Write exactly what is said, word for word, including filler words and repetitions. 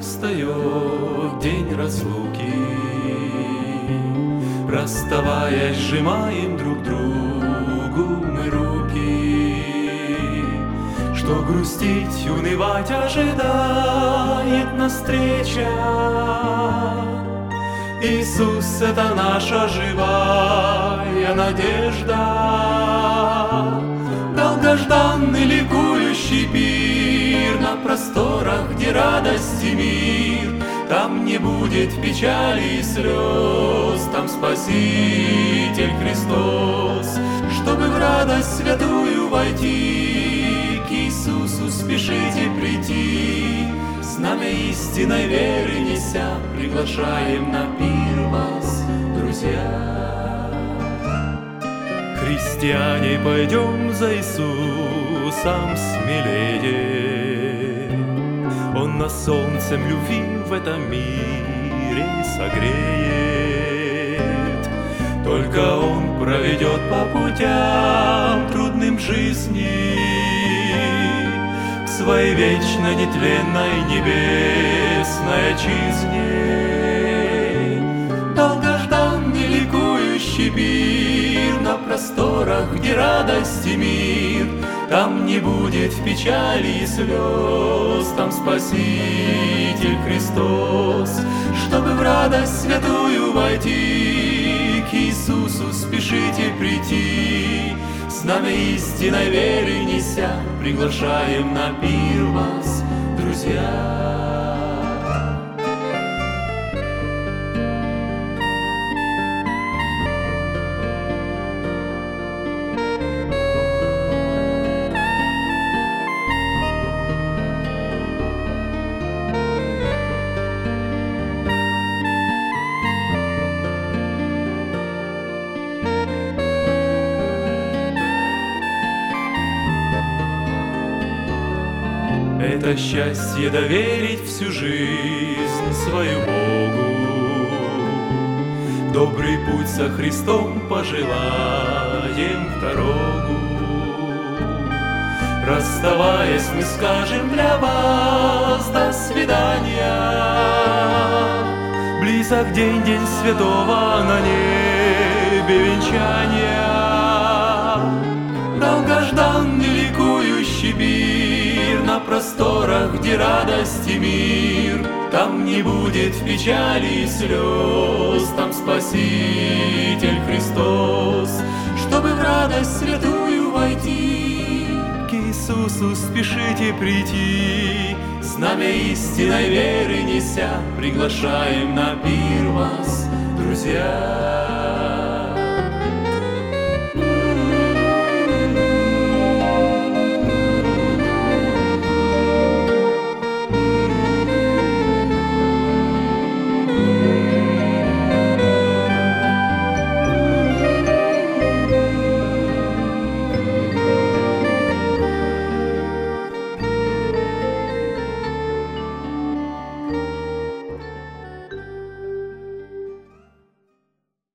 встает день разлуки. Расставаясь, сжимаем друг другу мы руки. Что грустить, унывать ожидает нас встреча. Иисус — это наша живая надежда. Долгожданный ликующий пир на просторах, где радость и мир. Там не будет печали и слез, там Спаситель Христос. Чтобы в радость святую войти, к Иисусу спешите прийти. Знамя истинной веры неся, приглашаем на пир вас, друзья. Христиане, пойдем за Иисусом смелее. Он нас солнцем любви в этом мире согреет. Только Он проведет по путям трудным жизни к своей вечной нетленной небесной отчизне. Долгожданный ликующий пир на просторах, где радость и мир. Там не будет печали и слез, там Спаситель Христос. Чтобы в радость святую войти, к Иисусу спешите прийти. Знамя истинной веры неся, приглашаем на пир вас, друзья. Это счастье доверить всю жизнь свою Богу. Добрый путь со Христом пожелаем в дорогу. Расставаясь, мы скажем для вас до свидания. Близок день, день святого на небе венчания. Долгожданный ликующий пир на просторах, где радость и мир. Там не будет печали и слез, там Спаситель Христос. Чтобы в радость святую войти, к Иисусу спешите прийти. Знамя истинной веры неся, приглашаем на пир вас, друзья.